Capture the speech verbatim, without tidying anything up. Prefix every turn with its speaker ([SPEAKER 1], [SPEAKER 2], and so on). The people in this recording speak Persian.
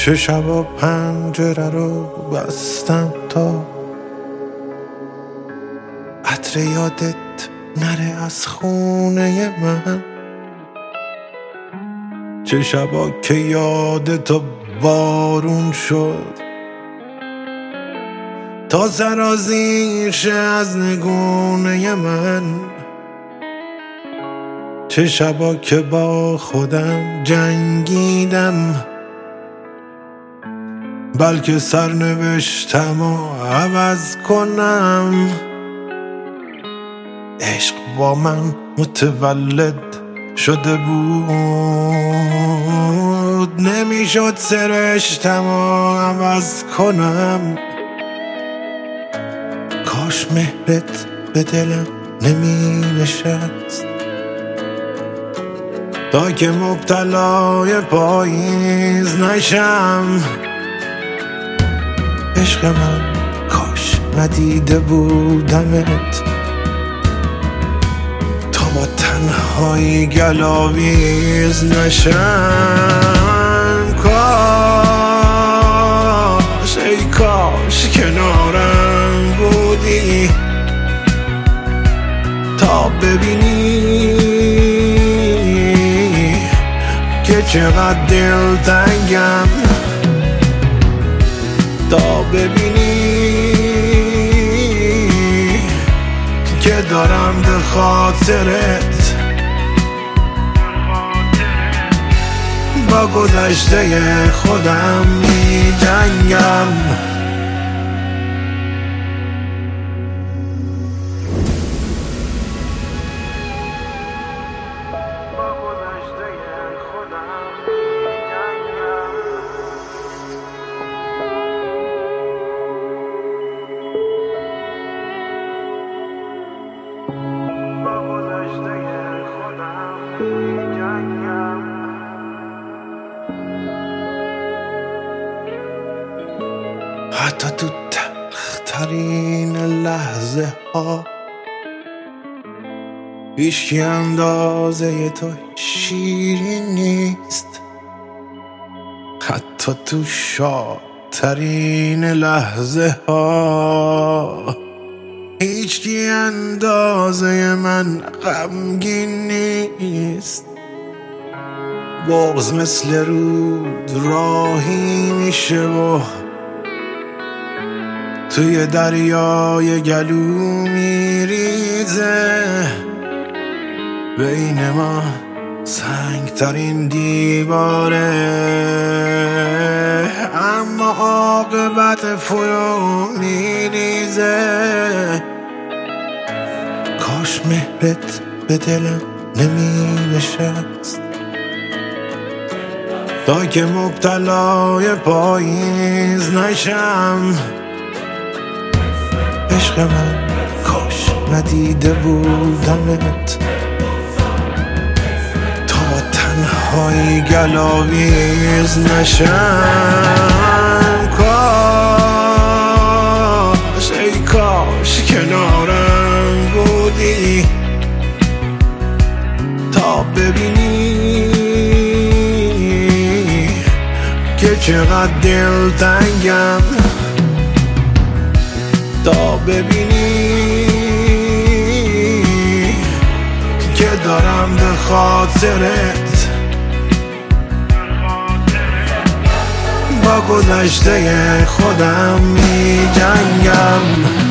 [SPEAKER 1] چه شبا پنجره رو بستم تا عطر یادت نره از خونه من، چه شبا که یادتو بارون شد تا سرازیر شه از نگونه من، چه شبا که با خودم جنگیدم بلکه سرنوشتم و عوض کنم. عشق با من متولد شده بود، نمیشد سرشتم و عوض کنم. کاش مهرت به دلم نمی نشست تا که مبتلای پاییز نشم. عشق من کاش ندیده بودمت تا با تنهایی گلاویز نشم. کاش ای کاش کنارم بودی تا ببینی که چقدر دلتنگم، تا ببینی که دارم به خاطرت با گذشته خودم می جنگم. حتی تو تلخترین لحظه ها هیچکی اندازه تو شیرین نیست، حتی تو شادترین لحظه ها هیچکی اندازه من غمگین نیست. بغض مثل رود راهی میشه و توی دریای گلو میریزه، بین ما سنگترین دیواره اما عاقبت فرو میریزه. کاش مهرت به دلم نمی نشست تا که مبتلای پاییز نشم. عشق من کاش ندیده بودمت تا با تنهایی گلاویز نشم. کاش ای کاش کنارم بودی تا ببینی که چقدر دلتنگم، تا ببینی که دارم به خاطرت با گذشته خودم می جنگم.